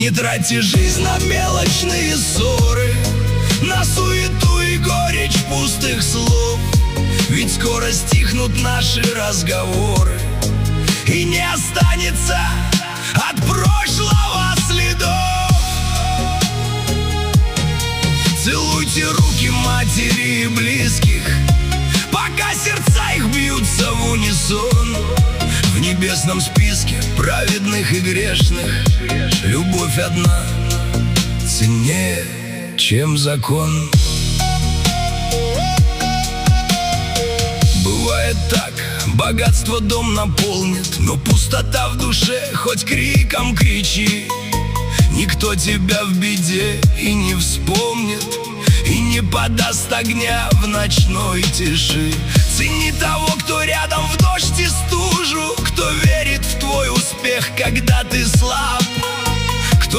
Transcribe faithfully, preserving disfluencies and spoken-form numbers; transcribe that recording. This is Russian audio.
Не трати жизнь на мелочные ссоры, на суету и горечь пустых слов. Ведь скоро стихнут наши разговоры, и не останется от прошлого следов. Целуйте руки матери и близких, пока сердца их бьются в унисон. В небесном списке праведных и грешных любовь одна ценнее, чем закон. Бывает так, богатство дом наполнит, но пустота в душе, хоть криком кричи. Никто тебя в беде и не вспомнит, и не подаст огня в ночной тиши. Цени того, кто рядом в дождь и стужу, кто верит в твой успех, когда ты слаб.